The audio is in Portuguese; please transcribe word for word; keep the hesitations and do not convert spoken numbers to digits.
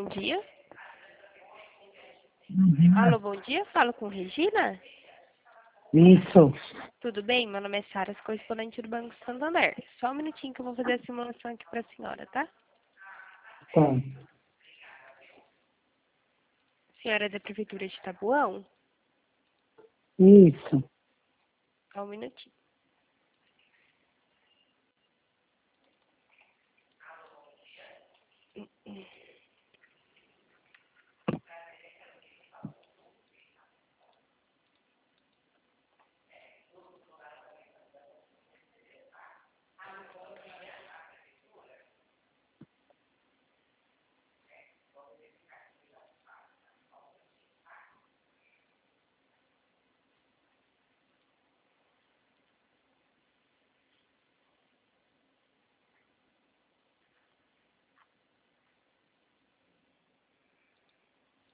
dia. Uhum. Alô, bom dia. Falo com Regina. Isso. Tudo bem? Meu nome é Sara, correspondente do Banco Santander. Só um minutinho que eu vou fazer a simulação aqui para a senhora, tá? Tá. Senhora é da Prefeitura de Taboão? Isso. Só um minutinho.